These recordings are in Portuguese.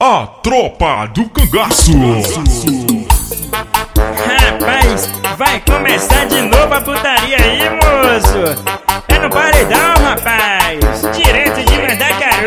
A tropa do cangaço. Rapaz, vai começar de novo a putaria aí, moço. É no paredão, rapaz. Direto de Mandacaru,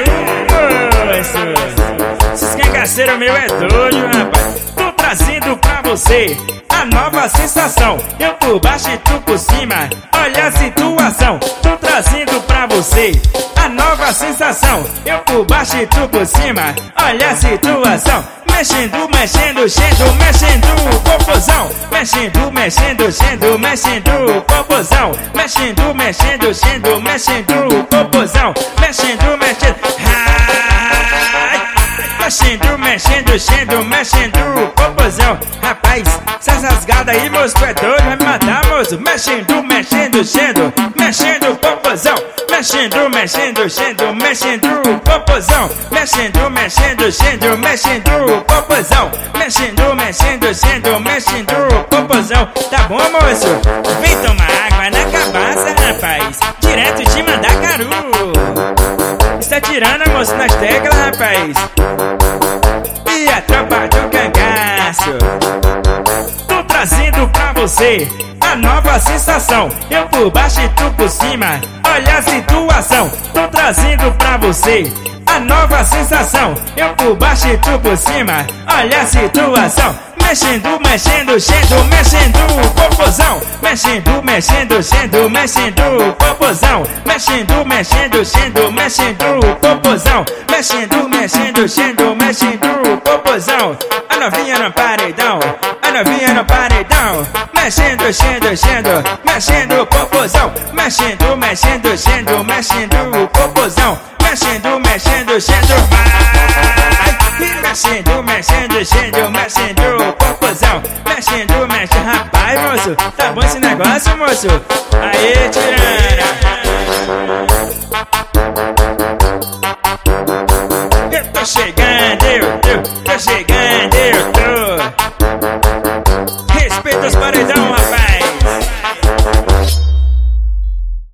moço. Esses cangaceiros meu é doido, rapaz. Tô trazendo pra você a nova sensação. Eu por baixo e tu por cima. Olha a situação. Tô trazendo pra você a nova sensação. Eu por baixo e tu por cima. Olha a situação. Mexendo, mexendo, mexendo, popozão. Mexendo, mexendo, mexendo, popozão. Mexendo, mexendo, mexendo, popozão. Mexendo, mexendo, mexendo, mexendo, mexendo, popozão. Rapaz, essas rasgadas aí, moço, é doido, vai me matar, moço. Mexendo, mexendo, mexendo, popozão. Mexendo, mexendo, mexendo, popozão. Mexendo, mexendo, mexendo, popozão. Mexendo, mexendo, popozão. Tá bom, moço? Vem tomar água na cabaça, rapaz. Direto de Mandacaru. Está tirando, moço, nas teclas, rapaz. E a tropa do cangaço. Tô trazendo pra você a nova sensação. Eu por baixo e tu por cima. Olha a situação. Tô trazendo pra você a nova sensação. Eu por baixo e tu por cima. Olha a situação. Mexendo, mexendo, mexendo, popozão. Mexendo, mexendo, mexendo, popozão. Mexendo, mexendo, mexendo, popozão. Mexendo, mexendo, mexendo, popozão. A novinha no paredão. A novinha no paredão. Mexendo, mexendo, popozão. Mexendo, mexendo, mexendo, popozão. Mexendo, vai. Mexendo, mexendo, popozão. Mexendo, rapaz, moço. Tá bom esse negócio, moço? Aê, tirana.